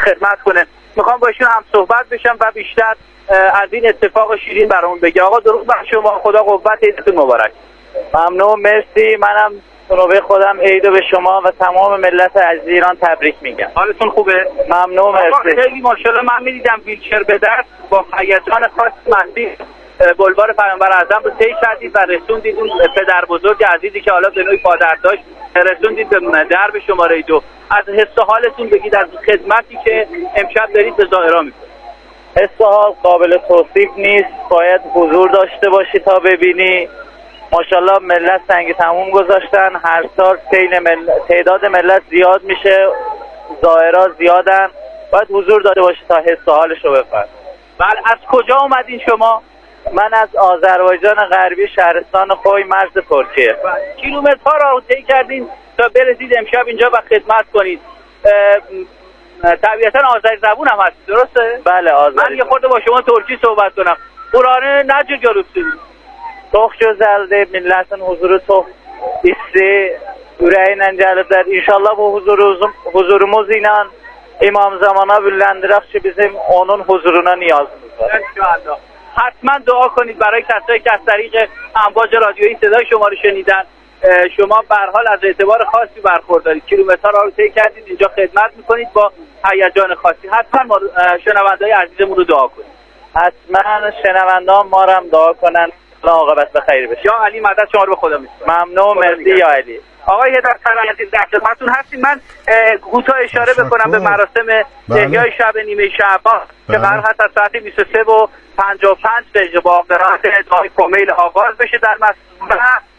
خدمت کنه. میخوام با ایشون هم صحبت بشم و بیشتر از این اتفاق شیرین برامون بگه. آقا درود بر شما، خدا قوت، عیدتون مبارک. ممنون، مرسی. منم نوبه خودم عیدو به شما و تمام ملت عزیز ایران تبریک میگم. حالتون خوبه؟ ممنون، مرسی. خیلی ماشاءالله من میدیدم ویلچر به دست با هیجان خاص مسیر بلوار پیامبر اعظم رو طی کردید و رسوندید اون پدر بزرگ عزیزی که حالا به نوعی پادر داشت، رسوندید به درب شماره 2. از حس و حالتون بگید، از خدمتی که امشب دارید به ظاهرا میکنید. حس و حال قابل توصیف نیست، باید حضور داشته باشی تا ببینی. ماشاءالله ملت سنگ تموم گذاشتن. هر سال تعداد ملت زیاد میشه، ظاهرا زیادن، باید حضور داشته باشی تا حس و حالش رو بفهمی. بله، از کجا اومدین شما؟ من از آذربایجان غربی، شهرستان خوی، مرز ترکیه. کیلومترها را طی کردین تا برسید امشب اینجا و خدمت کنید. طبیعتا آذری زبون هم هست، درسته؟ بله، آذری. من یه خورده با شما ترکی صحبت کنم. قرآن نجر görürsün. Çok güzeldi. Milletin huzuru çok hissi yüreğiyle gelibler. İnşallah bu huzurumuz ile İmam Zaman'a büllendirək ki bizim onun huzuruna niyazımız var. İnşallah. حتما دعا کنید برای کسایی که از طریق امواج رادیویی صدای شما رو شنیدن. شما به هر حال از اعتبار خاصی برخوردارید. کیلومترها رو طی کردید، اینجا خدمت میکنید با هیجان خاصی. حتما ما شنونده‌های عزیزمون رو دعا کنید. حتما شنوندان ما رو هم دعا کنن. عاقبت به خیر بشه. یا علی مدد شما رو به خدا میسپارم. ممنون، مرسی یا علی. آقای هدایت‌فر عزیز در خدمتتون هستیم. من کوتاه اشاره بکنم به مراسم احیای شب نیمه شعبان که قرار هست از ساعت 23:55 با قرائت دعای کمیل آغاز بشه در مسجد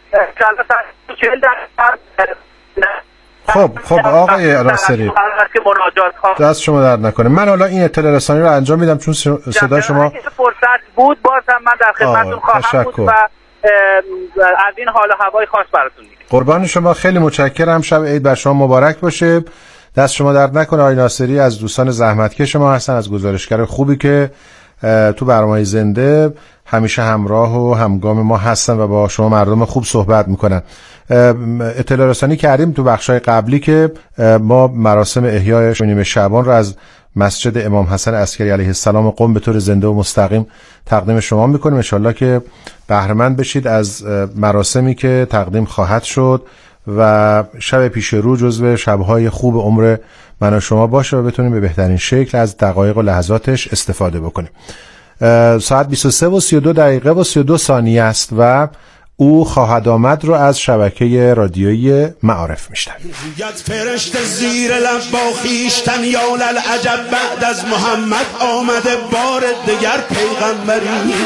و خب آقای ناصری، دست شما درد نکنه. من حالا این اطلاع رسانی رو انجام میدم چون صدا شما فرصت بود. بازم من در خدمتتون خواهم بود و از این حال و هوای خاص براتون میگم. قربان شما، خیلی متشکرم. شب عید بر شما مبارک باشه. دست شما درد نکنه. آقای ناصری از دوستان زحمتکش ما هستن، از گزارشگر خوبی که تو برنامه زنده همیشه همراه و همگام ما هستن و با شما مردم خوب صحبت میکنن. اطلاع رسانی کردیم تو بخشای قبلی که ما مراسم احیای نیمه شعبان رو از مسجد امام حسن عسکری علیه السلام قم به طور زنده و مستقیم تقدیم شما میکنیم. انشالله که بهره‌مند بشید از مراسمی که تقدیم خواهد شد و شب پیش رو جزو شبهای خوب عمر من و شما باشه و بتونیم به بهترین شکل از دقایق و لحظاتش استفاده بکنیم. ساعت 23:32 است و او خواهد آمد رو از شبکه رادیویی معارف میشنوید. فرشته زیر لب با خویشتن یا للعجب بعد از محمد آمده بار دیگر پیغمبری.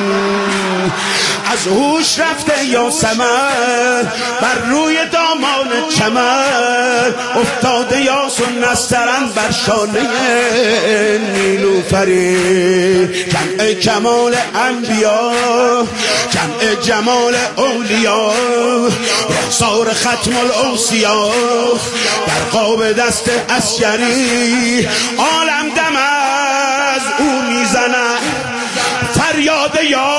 از هوش رفته یاسمن بر روی دامان چمن افتاده یاسون نسترن بر شانه نیلوفری. جمع کمال انبیا، جمع جمال اولیا، رخسار ختم الاوصیا در قاب دست عسکری. عالم دم از او میزنه فریاد یا،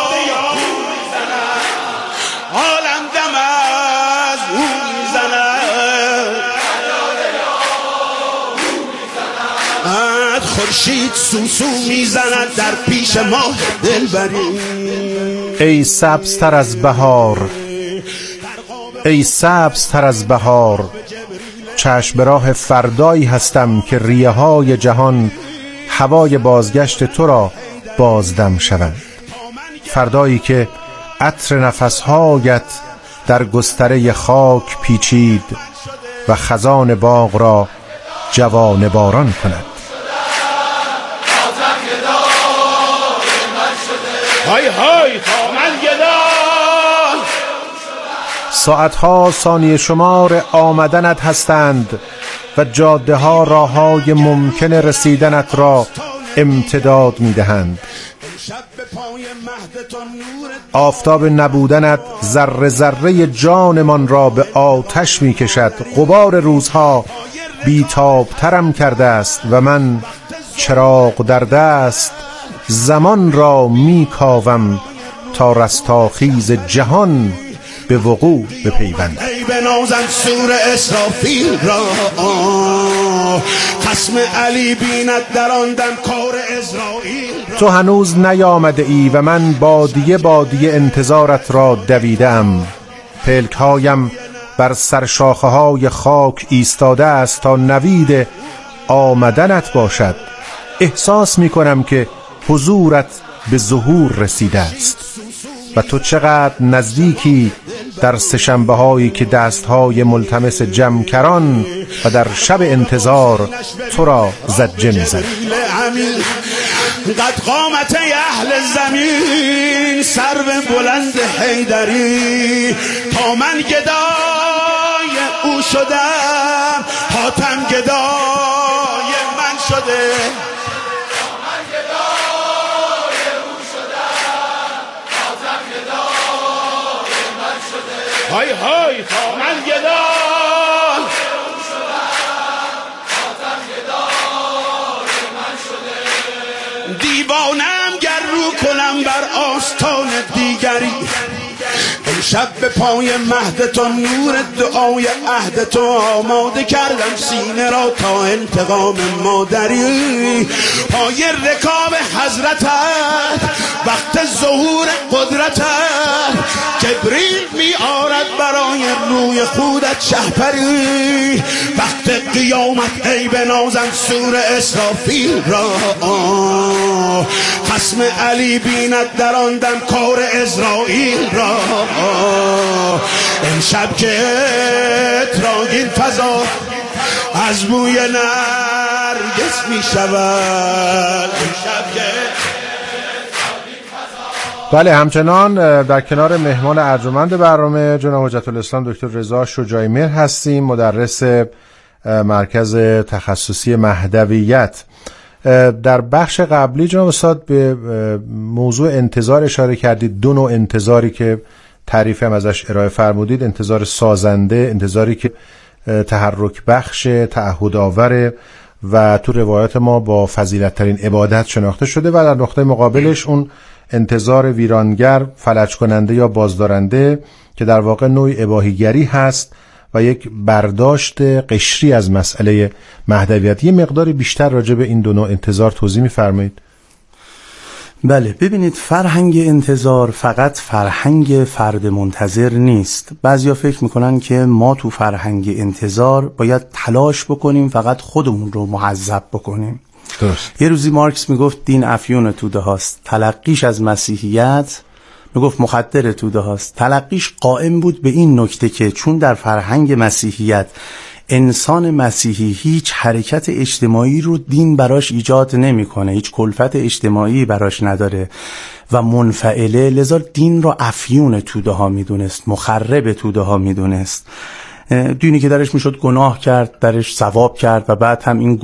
عالم دم از او میزنه خورشید سوسو میزند در پیش ماه دلبری. ای سبزتر از بهار، ای سبزتر از بهار، چشم به راه فردایی هستم که ریه های جهان هوای بازگشت تو را بازدم شوند. فردایی که عطر نفسهایت در گستره خاک پیچید و خزان باغ را جوانه باران کند. های های تا من گدا. ساعتها ثانیه شمار آمدنت هستند و جاده ها راههای ممکن رسیدنت را امتداد می دهند. آفتاب نبودنت ذره ذره جانمان را به آتش می کشد. غبار روزها بیتاب ترم کرده است و من چراغ در دست زمان را می کاوم تا رستاخیز جهان به وقوع بپیوندد. ای بنازم سور اسرافیل را خصم علی بیند در آن دم کار عزرائیل را. تو هنوز نیامده ای و من بادیه بادیه انتظارت را دویدم. پلک هایم بر سرشاخه های خاک ایستاده است تا نوید آمدنت باشد. احساس می کنم که حضورت به ظهور رسیده است و تو چقدر نزدیکی در سه‌شنبه هایی که دستهای ملتمس جمکران و در شب انتظار تو را زجه می زد. قد قامت اهل زمین سر به بلند حیدری تا من گدای او شدم حاتم گدای من شده. های های تا من گدای دیوانم گر رو کنم بر آستان دیگری. امشب به پای مهد تو نور دعای عهد تو آماده کردم سینه را تا انتقام مادری. پای رکاب حضرتت وقت ظهور قدرتت جبریل می آرد برای روی خودت شهپری. وقت قیامت ای بنازم سور اسرافیل را. خصم علی بیند در آن دم کار عزرائیل را. امشب که تراگین فضا از بوی نرگس می شود. امشب که بله، همچنان در کنار مهمان ارجمند برنامه جناب حجت الاسلام دکتر رضا شجاعی مهر هستیم، مدرس مرکز تخصصی مهدویت. در بخش قبلی جناب استاد به موضوع انتظار اشاره کردید. دو نوع انتظاری که تعریف هم ازش ارائه فرمودید: انتظار سازنده، انتظاری که تحرک بخش، تعهد آور و تو روایات ما با فضیلت ترین عبادت شناخته شده، و در نقطه مقابلش اون انتظار ویرانگر، فلج کننده یا بازدارنده که در واقع نوع اباحیگری هست و یک برداشت قشری از مسئله مهدویت. یه مقداری بیشتر راجع به این دو نوع انتظار توضیح می‌فرمایید؟ بله، ببینید، فرهنگ انتظار فقط فرهنگ فرد منتظر نیست. بعضیا فکر میکنن که ما تو فرهنگ انتظار باید تلاش بکنیم فقط خودمون رو مهذب بکنیم. درست. یه روزی مارکس میگفت دین افیون توده هاست، تلقیش از مسیحیت میگفت مخدر توده هاست. تلقیش قائم بود به این نکته که چون در فرهنگ مسیحیت انسان مسیحی هیچ حرکت اجتماعی رو دین براش ایجاد نمیکنه، هیچ کلفت اجتماعی براش نداره و منفعله، لذا دین رو افیون توده ها میدونست، مخرب توده ها میدونست. دینی که درش میشد گناه کرد، درش ثواب کرد و بعد هم این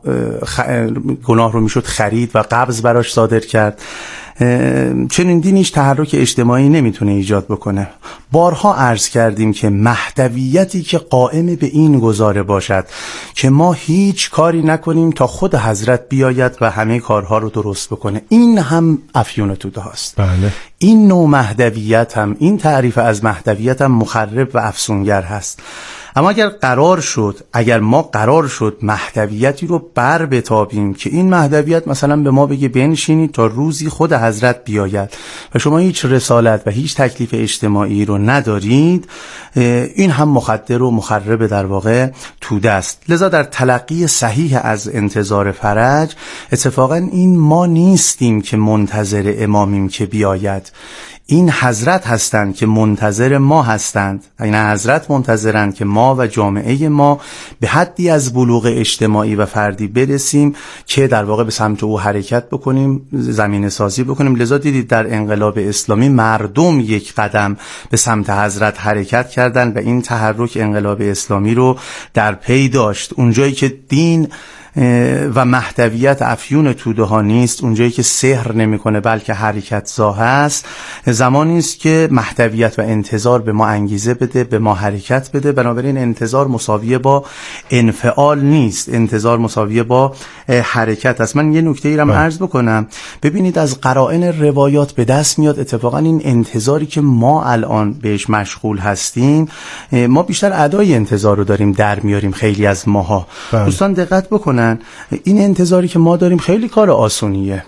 گناه رو میشد خرید و قبض براش صادر کرد. چنین دینیش تحرک اجتماعی نمیتونه ایجاد بکنه. بارها عرض کردیم که مهدویتی که قائم به این گزاره باشد که ما هیچ کاری نکنیم تا خود حضرت بیاید و همه کارها رو درست بکنه، این هم افیون توده هاست. بله. این نوع مهدویت هم، این تعریف از مهدویت هم مخرب و افسونگر هست. اما اگر ما قرار شد مهدویتی رو بر بتابیم که این مهدویت مثلا به ما بگه بنشینید تا روزی خود حضرت بیاید و شما هیچ رسالت و هیچ تکلیف اجتماعی رو ندارید، این هم مخدر و مخرب در واقع توده است. لذا در تلقی صحیح از انتظار فرج اتفاقا این ما نیستیم که منتظر امامیم که بیاید، این حضرت هستند که منتظر ما هستند. این حضرت منتظرند که ما و جامعه ما به حدی از بلوغ اجتماعی و فردی برسیم که در واقع به سمت او حرکت بکنیم، زمینه سازی بکنیم. لذا دیدید در انقلاب اسلامی مردم یک قدم به سمت حضرت حرکت کردند و این تحرک انقلاب اسلامی رو در پی داشت. اونجایی که دین و مهدویت افیون توده ها نیست، اونجایی که سحر نمیکنه بلکه حرکت زا هست، زمانی است که مهدویت و انتظار به ما انگیزه بده، به ما حرکت بده. بنابراین انتظار مساویه با انفعال نیست، انتظار مساویه با حرکت است. من یه نکته ای رو عرض بکنم. ببینید از قرائن روایات به دست میاد اتفاقا این انتظاری که ما الان بهش مشغول هستیم، ما بیشتر ادای انتظار رو داریم در میاریم خیلی از ماها. دوستان دقت بکنن، این انتظاری که ما داریم خیلی کار آسونیه.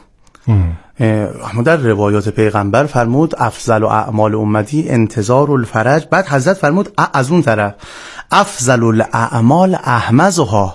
اما در روایات پیغمبر فرمود افضل اعمال امتی انتظار الفرج، بعد حضرت فرمود از اون طرف افضل الاعمال احمزها،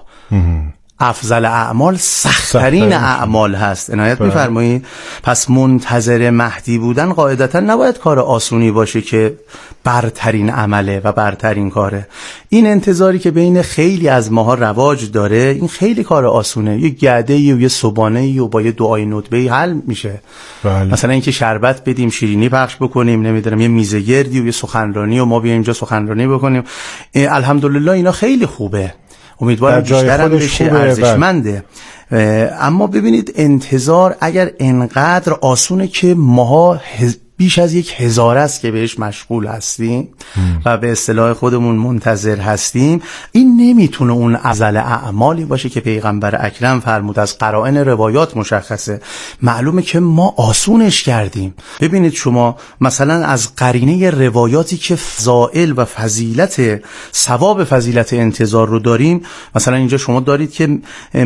افضل اعمال سخت‌ترین اعمال هست. عنایت می‌فرمایید؟ پس منتظر مهدی بودن قاعدتاً نباید کار آسونی باشه که برترین عمله و برترین کاره. این انتظاری که بین خیلی از ماها رواج داره، این خیلی کار آسونه، یه گعده‌ای و یه صبانه‌ای و با یه دعای ندبه‌ای حل میشه. مثلا اینکه شربت بدیم، شیرینی پخش بکنیم، نمیدونم یه میزه گردی و یه سخنرانی و ما بیایم اینجا سخنرانی بکنیم، الحمدلله اینا خیلی خوبه، امیدوارم بیشترم بشه، ارزشمنده. اما ببینید انتظار اگر انقدر آسونه که ماها بیش از 1000 است که بهش مشغول هستیم و به اصطلاح خودمون منتظر هستیم، این نمیتونه اون افضل اعمالی باشه که پیغمبر اکرم فرمود. از قرائن روایات مشخصه، معلومه که ما آسونش کردیم. ببینید شما مثلا از قرینه روایاتی که فضائل و فضیلت ثواب فضیلت انتظار رو داریم، مثلا اینجا شما دارید که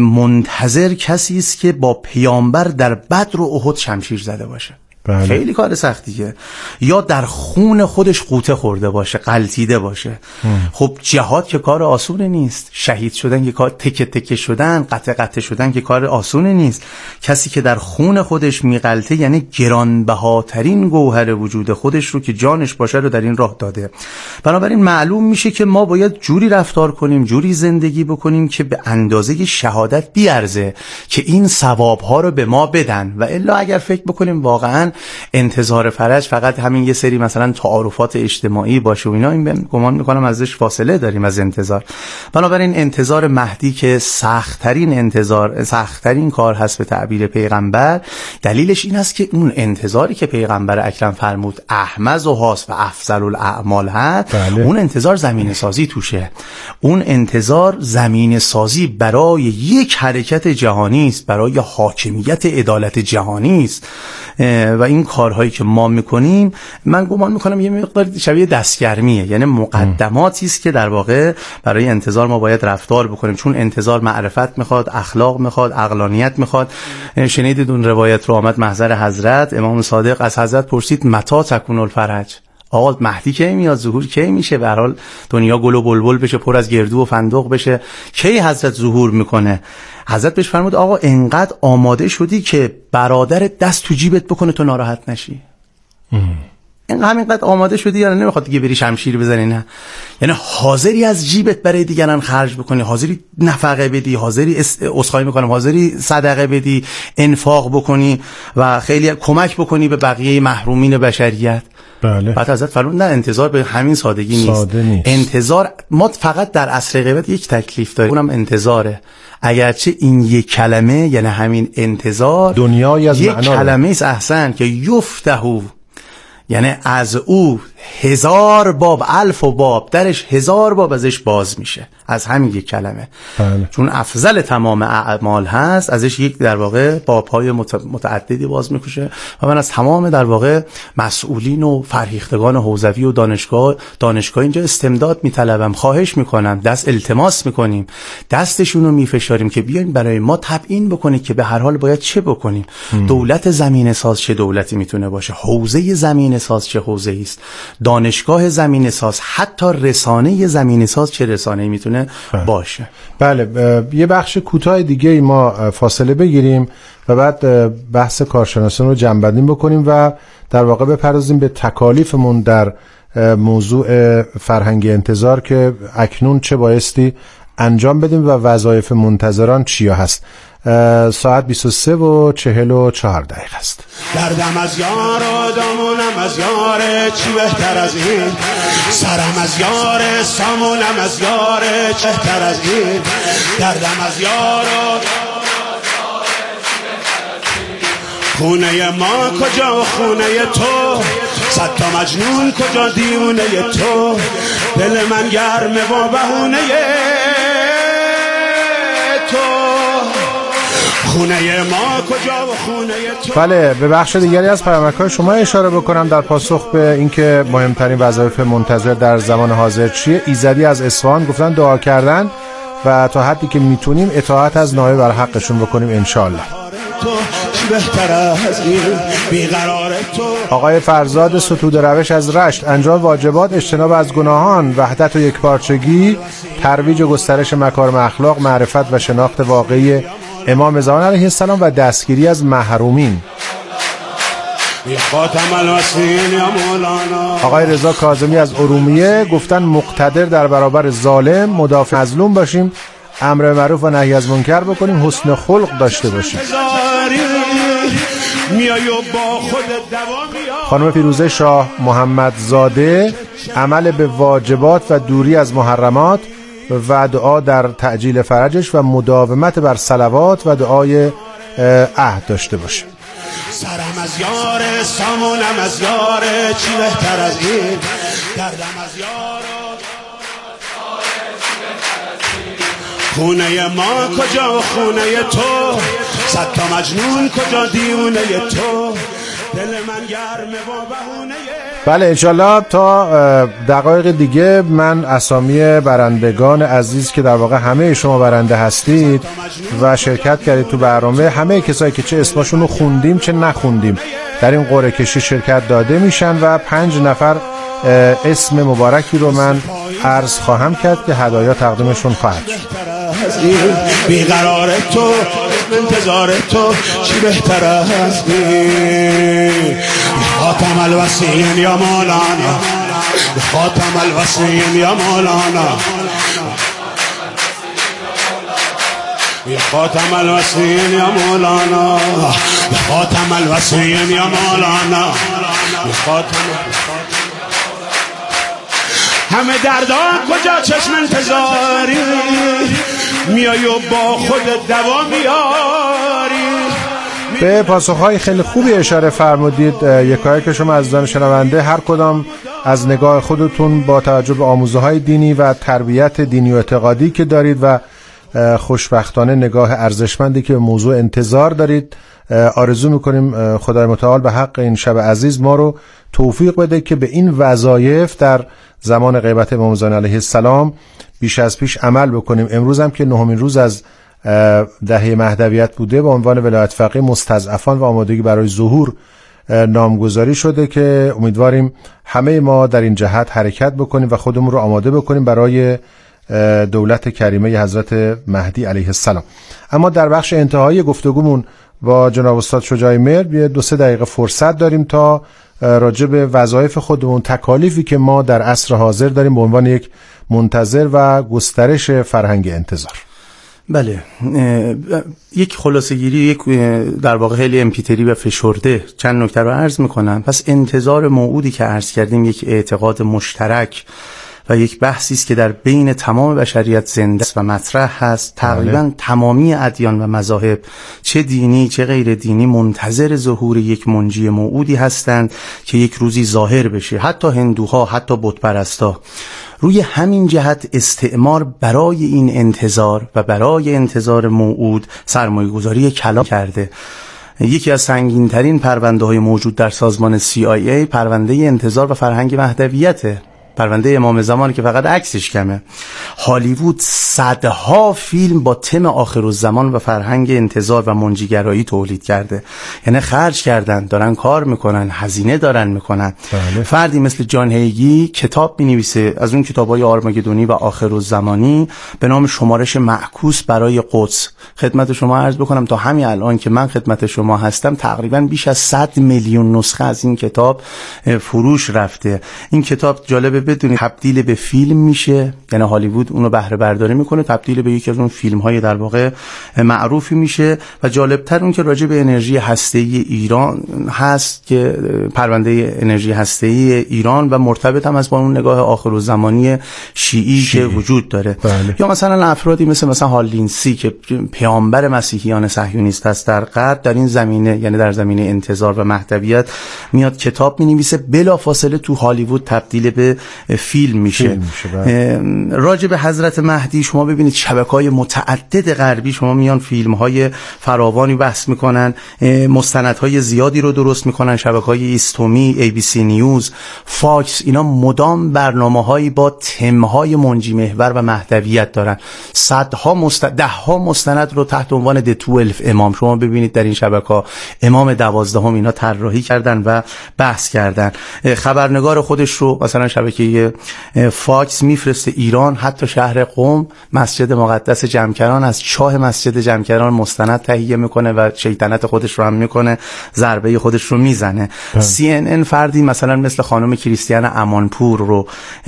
منتظر کسی است که با پیامبر در بدر و احد شمشیر زده باشه. بله. خیلی کار سختیه. یا در خون خودش غوطه خورده باشه، غلطیده باشه. خب جهاد که کار آسونه نیست، شهید شدن که کار، تکه تکه شدن، قطع قطع شدن که کار آسونه نیست. کسی که در خون خودش میغلطه یعنی گرانبهاترین گوهر وجود خودش رو که جانش باشه رو در این راه داده. بنابراین معلوم میشه که ما باید جوری رفتار کنیم، جوری زندگی بکنیم که به اندازه شهادت بیارزه که این ثوابها رو به ما بدن. و الا اگر فکر بکنیم واقعا انتظار فرج فقط همین یه سری مثلا تعارفات اجتماعی باشه و اینا، این گمان میکنم ازش فاصله داریم از انتظار. بنابراین انتظار مهدی که سخت‌ترین انتظار، سخت‌ترین کار هست به تعبیر پیغمبر، دلیلش این است که اون انتظاری که پیغمبر اکرم فرمود احمز و هاست و افضل الاعمال هست، اون انتظار زمینه سازی توشه. اون انتظار زمینه سازی برای یک حرکت جهانی است، برای حاکمیت عدالت جهانی است. و این کارهایی که ما میکنیم من گمان میکنم یه مقدار شبیه دستگرمیه، یعنی مقدماتی است که در واقع برای انتظار ما باید رفتار بکنیم، چون انتظار معرفت میخواد، اخلاق میخواد، عقلانیت میخواد. شنیدید اون روایت رو آمد محضر حضرت امام صادق، از حضرت پرسید متى تکون الفرج، آقا مهدی کی میاد، ظهور کی میشه، به هر حال دنیا گل و بلبل بشه، پر از گردو و فندق بشه، کی حضرت ظهور میکنه؟ حضرت بهش فرمود آقا انقدر آماده شدی که برادرت دست تو جیبت بکنه تو ناراحت نشی؟ همینقدر آماده شدی یا نمیخواد دیگه بری شمشیر بزنی؟ نه، یعنی حاضری از جیبت برای دیگران خرج بکنی، حاضری نفقه بدی، حاضری عذرخواهی میکنم، حاضری صدقه بدی، انفاق بکنی و خیلی کمک بکنی به بقیه محرومین بشریت. بله. بعد حضرت فرمود نه، انتظار به همین سادگی نیست. انتظار ما فقط در عصر غیبت یک تکلیف داریم، اونم انتظاره. اگرچه این یک کلمه یعنی همین انتظار دنیای از یک کلمه است، احسن، که یفتحو، یعنی از او 1000 باب، 1000 باب درش 1000 باب ازش باز میشه، از همین یک کلمه. بله. چون افضل تمام اعمال هست، ازش یک در واقع بابهای متعددی باز میکشه. و من از تمام در واقع مسئولین و فرهیختگان حوزوی و دانشگاه اینجا استمداد میطلبم، خواهش میکنم، دست التماس میکنیم، دستشون رو میفشاریم که بیاین برای ما تبیین بکنید که به هر حال باید چه بکنیم. دولت زمینه ساز چه دولتی میتونه باشه، حوزه زمینه ساز چه حوزه‌ای است، دانشگاه زمینه ساز، حتی رسانه زمینه ساز چه رسانه‌ای میتونه باشه. بله، یه بخش کوتاه دیگه ای ما فاصله بگیریم و بعد بحث کارشناسان رو جمع‌بندی بکنیم و در واقع بپردازیم به تکالیفمون در موضوع فرهنگ انتظار که اکنون چه بایستی انجام بدیم و وظایف منتظران چیا هست. ساعت 23:44 است. دردم از یار و دامونم از یار، چی بهتر از این؟ سرم از یار، سامونم از یار، چه بهتر از این؟ دردم از یار و خونه ما کجا و خونه تو، صد تا مجنون کجا دیونه تو، دل من گرمه و بهونه تو، خونه ما کجا و خونه تو. بله، به بخش دیگری از پیامک‌های شما اشاره بکنم در پاسخ به اینکه مهمترین وظایف منتظر در زمان حاضر چیه. ایزدی از اصفهان گفتن دعا کردن و تا حدی که میتونیم اطاعت از نایب بر حقشون بکنیم انشالله. آقای فرزاد ستود روش از رشت، انجام واجبات، اجتناب از گناهان، وحدت و یکپارچگی، ترویج و گسترش مکارم اخلاق، معرفت و شناخت واقعی امام زمان علیه السلام و دستگیری از محرومین. آقای رضا کاظمی از ارومیه گفتن مقتدر در برابر ظالم، مدافع مظلوم باشیم، امر معروف و نهی از منکر بکنیم، حسن خلق داشته باشیم. خانم فیروزه شاه محمدزاده، عمل به واجبات و دوری از محرمات و دعا در تعجیل فرجش و مداومت بر صلوات و دعای عهد داشته باشه. سرم از یاره، سامونم از یاره، چی بهتر از این؟ دردم از یاره، خونه ما کجا و خونه تو، صد تا مجنون کجا دیونه تو، دل من گرمه و بهونه. بله انشالله تا دقایق دیگه من اسامی برندگان عزیز که در واقع همه شما برنده هستید و شرکت کردید تو برنامه، همه کسایی که چه اسمشون رو خوندیم چه نخوندیم در این قرعه کشی شرکت داده میشن و 5 نفر اسم مبارکی رو من عرض خواهم کرد که هدایا تقدیمشون خواهد شد. بیقرار تو، انتظار تو، چی بهتر از این؟ خاتم الوصیین یا مولانا، خاتم الوصیین یا مولانا، خاتم الوصیین یا مولانا، خاتم الوصیین یا مولانا، همه دردان کجا چشم انتظاری، میای و با خود دوا میاری. به پاسخهای خیلی خوبی اشاره فرمودید. یکایی که شما عزیزان شنونده هر کدام از نگاه خودتون با توجه به آموزه‌های دینی و تربیت دینی و اعتقادی که دارید و خوشبختانه نگاه ارزشمندی که به موضوع انتظار دارید، آرزو میکنیم خدای متعال به حق این شب عزیز ما رو توفیق بده که به این وظایف در زمان غیبت امام زمان علیه السلام بیش از پیش عمل بکنیم. امروز هم که 9مین روز از دهه مهدویت بوده، به عنوان ولایت فقیه مستضعفان و آمادگی برای ظهور نامگذاری شده که امیدواریم همه ما در این جهت حرکت بکنیم و خودمون رو آماده بکنیم برای دولت کریمه حضرت مهدی علیه السلام. اما در بخش انتهایی گفتگومون با جناب استاد شجاعی مهر 2-3 دقیقه فرصت داریم تا راجع به وظایف خودمون، تکالیفی که ما در عصر حاضر داریم به عنوان یک منتظر و گسترش فرهنگ انتظار. بله، یک خلاصه‌گیری، یک در واقع خیلی امپیتری و فشرده چند نکته رو عرض میکنم. پس انتظار موعودی که عرض کردیم یک اعتقاد مشترک و یک بحثی است که در بین تمام بشریت زنده است و مطرح هست. تقریبا تمامی ادیان و مذاهب، چه دینی چه غیر دینی، منتظر ظهور یک منجی موعودی هستند که یک روزی ظاهر بشه. حتی هندوها، حتی بت پرستا. روی همین جهت استعمار برای این انتظار و برای انتظار موعود سرمایه‌گذاری کلان کرده. یکی از سنگین‌ترین پرونده‌های موجود در سازمان CIA پرونده انتظار و فرهنگ مهدویته، پرونده امام زمانی که فقط عکسش کمه. هالیوود صدها فیلم با تم آخرالزمان و فرهنگ انتظار و منجیگرایی تولید کرده. یعنی خرج کردن، دارن کار میکنن، هزینه دارن میکنن. بله. فردی مثل جان هیگی کتاب مینویسه از اون کتابای آرمگدونی و آخرالزمانی به نام شمارش معکوس برای قدس. خدمت شما عرض بکنم تا همین الان که من خدمت شما هستم تقریبا بیش از 100 میلیون نسخه از این کتاب فروش رفته. این کتاب جالبه بدونید تبدیل به فیلم میشه، یعنی هالیوود اونو بهره برداری میکنه، تبدیل به یکی از اون فیلم های در واقع معروفی میشه. و جالبتر اون که راجع به انرژی هسته‌ای ایران هست که پرونده انرژی هسته‌ای ایران و مرتبط هم از با اون نگاه آخرالزمانی شیعی که وجود داره. بله. یا مثلا افرادی مثلا هالینسی که پیامبر مسیحیان صهیونیست است در غرب، در این زمینه یعنی در زمینه انتظار و مهدویت میاد کتاب می‌نویسه، بلافاصله تو هالیوود تبدیل به فیلم میشه. راجع به حضرت مهدی شما ببینید شبکه‌های متعدد غربی شما میان فیلم‌های فراوانی بحث میکنن، مستندهای زیادی رو درست میکنن، شبکه‌های ایستومی، ABC نیوز، فاکس، اینا مدام برنامه‌هایی با تم‌های منجی محور و مهدویت دارن. ده‌ها مستند رو تحت عنوان The 12 امام شما ببینید در این شبکه‌ها، امام 12 اینا طراحی کردن و بحث کردن. خبرنگار خودش رو مثلا شبکه فاکس میفرسته ایران، حتی شهر قم، مسجد مقدس جمکران، از چاه مسجد جمکران مستند تهیه میکنه و شیطنت خودش رو هم میکنه، ضربه خودش رو میزنه. CNN فردی مثلا مثل خانم کریستیان امانپور رو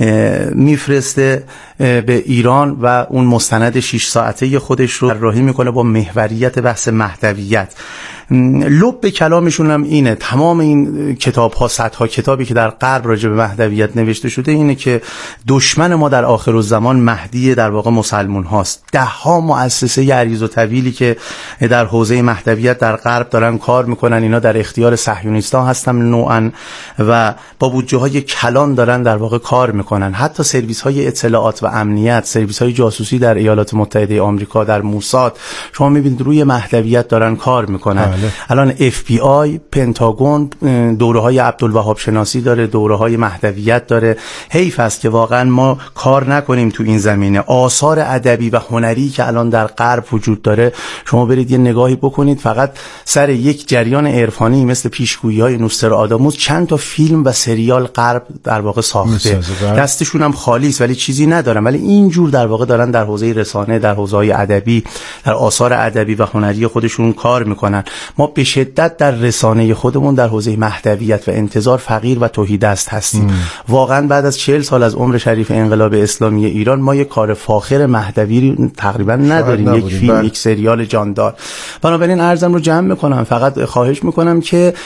میفرسته به ایران و اون مستند 6 ساعته خودش رو طراحی میکنه با محوریت بحث مهدویت. لب کلامشون هم اینه، تمام این کتاب ها، صدها کتابی که در غرب راجع به مهدویت نوشته شده اینه که دشمن ما در آخرالزمان مهدی در واقع مسلمون هاست. ده‌ها مؤسسه عریض و طویلی که در حوزه مهدویت در غرب دارن کار میکنن، اینا در اختیار صهیونیست‌ها هستن نوعاً و با بودجه های کلان دارن در واقع کار میکنن. حتی سرویس های اطلاعات و امنیت، سرویس های جاسوسی در ایالات متحده آمریکا، در موساد، شما میبینید روی مهدویت دارن کار میکنن. الان FBI، پنتاگون دوره‌های عبدالوهاب شناسی داره، دوره‌های مهدویت داره. حیف است که واقعا ما کار نکنیم تو این زمینه. آثار ادبی و هنری که الان در غرب وجود داره، شما برید یه نگاهی بکنید، فقط سر یک جریان عرفانی مثل پیشگویی‌های نوستراداموس چند تا فیلم و سریال غرب در واقع ساخته، دستشون هم خالی است ولی چیزی ندارن، ولی اینجور در واقع دارن در حوزه رسانه، در حوزه‌های ادبی، در آثار ادبی و هنری خودشون کار میکنن. ما به شدت در رسانه خودمون در حوزه مهدویت و انتظار فقیر و تهیدست هستیم. واقعا بعد از 40 سال از عمر شریف انقلاب اسلامی ایران ما یک کار فاخر مهدوی تقریبا نداریم، یک فیلم، یک سریال جاندار. بنابراین عرضم رو جمع میکنم، فقط خواهش میکنم که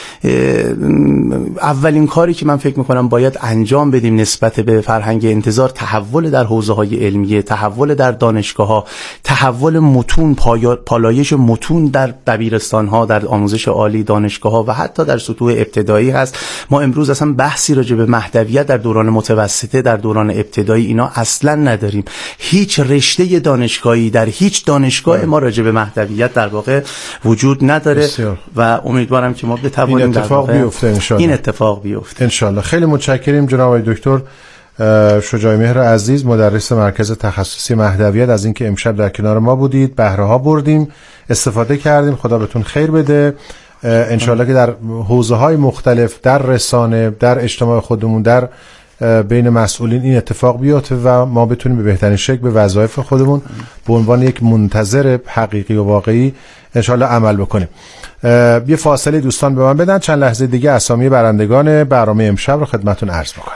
اولین کاری که من فکر میکنم باید انجام بدیم نسبت به فرهنگ انتظار، تحول در حوزه های علمیه، تحول در دانشگاه ها، تحول متون، پالایش متون در دبیرستان ها، در آموزش عالی، دانشگاه ها و حتی در سطوح ابتدایی هست. ما امروز اصلا بحثی راجع به مهدویت در دوران متوسطه، در دوران ابتدایی اینا اصلا نداریم. هیچ رشته دانشگاهی در هیچ دانشگاه ما راجع به مهدویت در واقع وجود نداره و امیدوارم که ما بتوانیم این اتفاق بیفته انشالله. این اتفاق بیفته انشالله. خیلی متشکریم جناب آقای دکتر شجاع مهر عزیز، مدرس مرکز تخصصی مهدویت، از اینکه امشب در کنار ما بودید، بهره ها بردیم، استفاده کردیم. خدا بهتون خیر بده. انشالله که در حوزه های مختلف، در رسانه، در اجتماع خودمون، در بین مسئولین این اتفاق بیفته و ما بتونیم به بهترین شکل به وظایف خودمون به عنوان یک منتظر حقیقی و واقعی انشالله عمل بکنیم. یه فاصله دوستان به من بدن، چند لحظه دیگه اسامی برندگان برنامه امشب رو خدمتون عرض میکنم.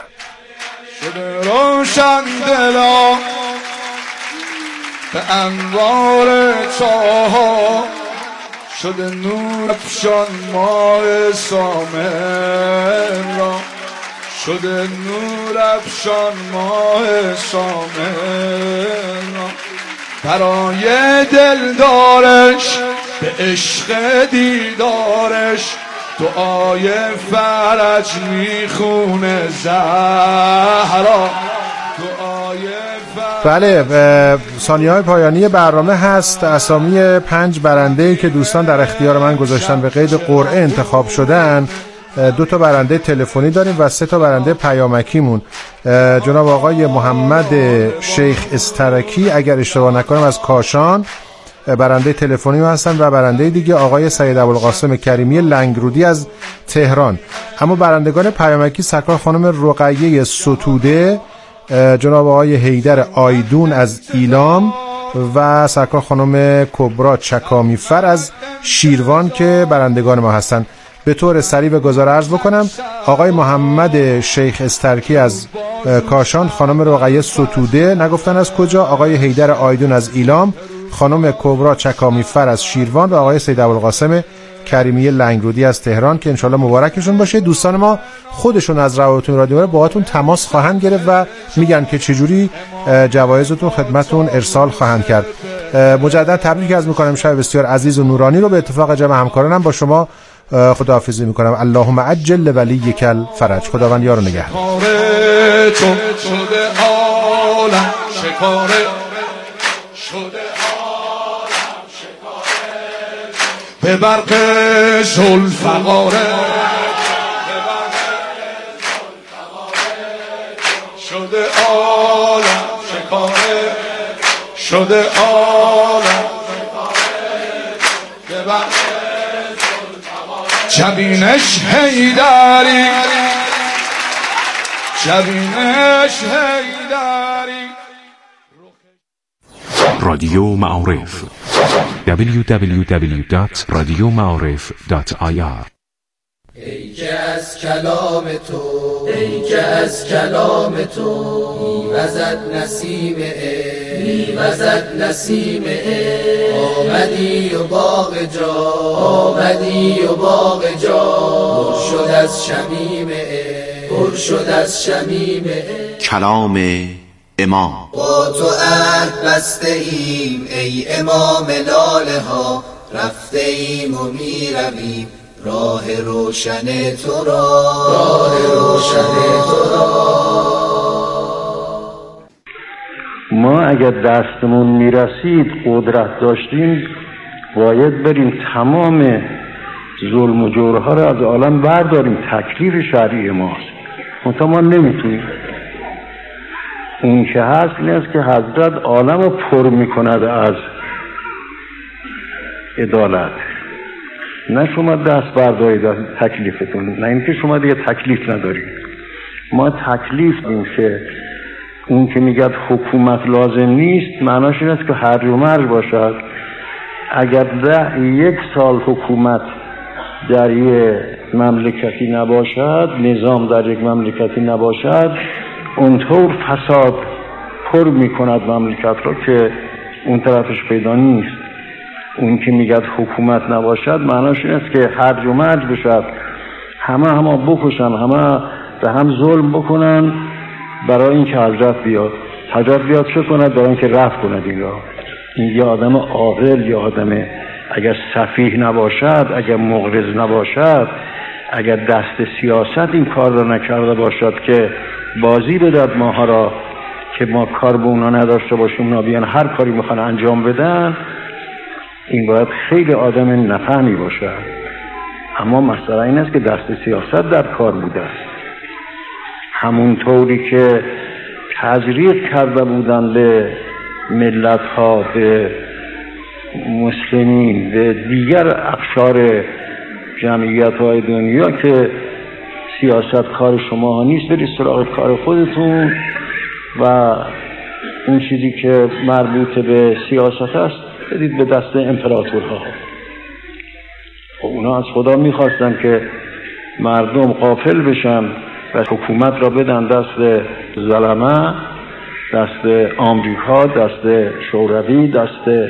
روشن دلا به انوار چاها شده نور افشان ماه سامن را، شده نور افشان ماه سامن را، برای دلدارش به عشق دیدارش دعای فرج میخونه زهرا، دعای بله، ثانیه‌های پایانی برنامه هست. اسامی 5 برنده‌ای که دوستان در اختیار من گذاشتن به قید قرعه انتخاب شدن، 2 تا برنده تلفنی داریم و 3 تا برنده پیامکیمون. جناب آقای محمد شیخ استرکی اگر اشتباه نکنم از کاشان برنده تلفنی هستن و برنده دیگه آقای سید ابوالقاسم کریمی لنگرودی از تهران. اما برندگان پیامکی سرکار خانم رقیه ستوده، جناب آقای حیدر آیدون از ایلام و سرکار خانم کبرا چکامیفر از شیروان که برندگان ما هستن. به طور سریع به گزار عرض بکنم. آقای محمد شیخ استرکی از کاشان، خانم رقیه ستوده نگفتن از کجا، آقای حیدر آیدون از ایلام، خانم کبرا چکامیفر از شیروان و آقای سید ابوالقاسم کریمی لنگرودی از تهران که انشالله مبارکشون باشه. دوستان ما خودشون از روابطون رادیو با هاتون تماس خواهند گرفت و میگن که چجوری جوایزتون خدمتون ارسال خواهند کرد. مجدد تبریک عرض میکنم شب بسیار عزیز و نورانی رو. به اتفاق جمع همکارانم با شما خداحافظی میکنم. اللهم عجل لولیک الفرج. خداوند یار و نگهدار. به برق ذوالفقاره شده عالم شکاره، شده عالم به برق ذوالفقاره، جبینش حیدری، جبینش حیدری. رادیو معارف www.radiomaarif.ir. ای که از کلام تو، ای که از کلام تو میوزد نسیم میوزد نسیم آمدی و باغ جا، آمدی و باغ جا پر شد از شمیم، پر شد از شمیم کلام امام. با تو عهد بسته ایم ای امام لاله ها، رفته ایم و می رویم راه روشن تو را، راه روشن تو را. ما اگر دستمون میرسید قدرت داشتیم باید بریم تمام ظلم و جورها را از عالم برداریم، تکلیف شرعی ماست، منتها ما نمیتونیم. اون که هست این است که حضرت عالم رو پر میکند از عدالت، نه شما دست بردارید تکلیفتون، نه اینکه شما دیگه تکلیف ندارید. ما تکلیف این که اون که میگه حکومت لازم نیست معناش این است که هرج و مرج باشد. اگر 1 سال حکومت در یک مملکتی نباشد، نظام در یک مملکتی نباشد، اونطور فساد پر میکند مملکت را که اون طرفش پیدا نیست. اون که میگه حکومت نباشد معناش این است که هرج و مرج بشد، همه بکشن، همه به هم ظلم بکنن برای اینکه حضرت بیاد. حضرت بیاد چه کند؟ برای اینکه رفع کند این را. این یه آدم عاقل، یه آدم اگر سفیه نباشد، اگر مغرض نباشد، اگر دست سیاست این کار را نکرده باشد که بازی بدد ماها را که ما کار به اونا نداشته باشیم، اونا بیان هر کاری میخوان انجام بدن، این باید خیلی آدم نفهمی باشد. اما مسئله این است که دست سیاست در کار بوده است. همونطوری که تزریق کرده بودن به ملت ها، به مسلمین، به دیگر اقشار جمعیت های دنیا که سیاست کار شما ها نیست، برید سراغ کار خودتون و اون چیزی که مربوط به سیاست است بدید به دست امپراتورها. اونا از خدا میخواستن که مردم غافل بشن و حکومت را بدن دست ظلمه، دست آمریکا، دست شوروی، دست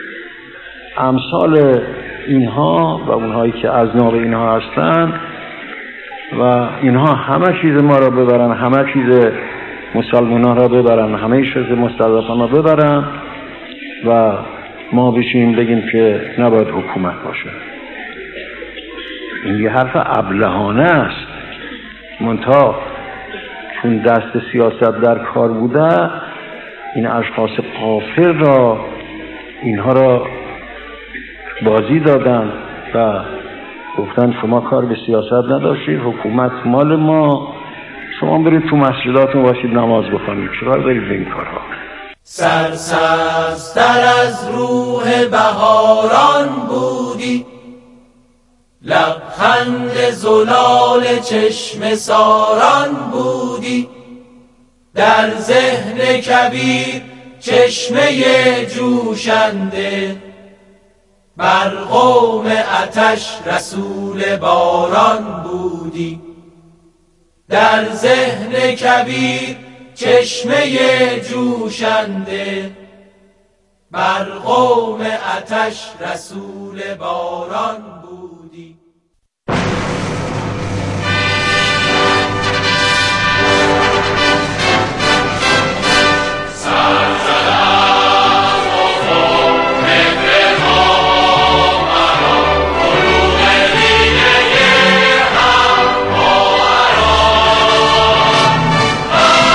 امثال اینها و اونهایی که از ناب اینها هستن و اینها همه چیز ما را ببرن، همه چیز مسلمانان را ببرن، همه چیز مستضعفان را ببرن و ما بشیم بگیم که نباید حکومت باشه. این یه حرف ابلهانه است. منتها چون دست سیاست در کار بوده، این اشخاص غافل را اینها را بازی دادن و گفتن شما کار به سیاست نداشتید، حکومت مال ما، شما برید تو مسجداتون باشید نماز بخونید، چرا برید به این کارها؟ سرسبزتر از روح بهاران بودی، لبخند زلال چشم ساران بودی، در ذهن کبیر چشمه جوشنده، بر قوم آتش رسول باران بودی. در ذهن کبیر چشمه جوشنده، بر قوم آتش رسول باران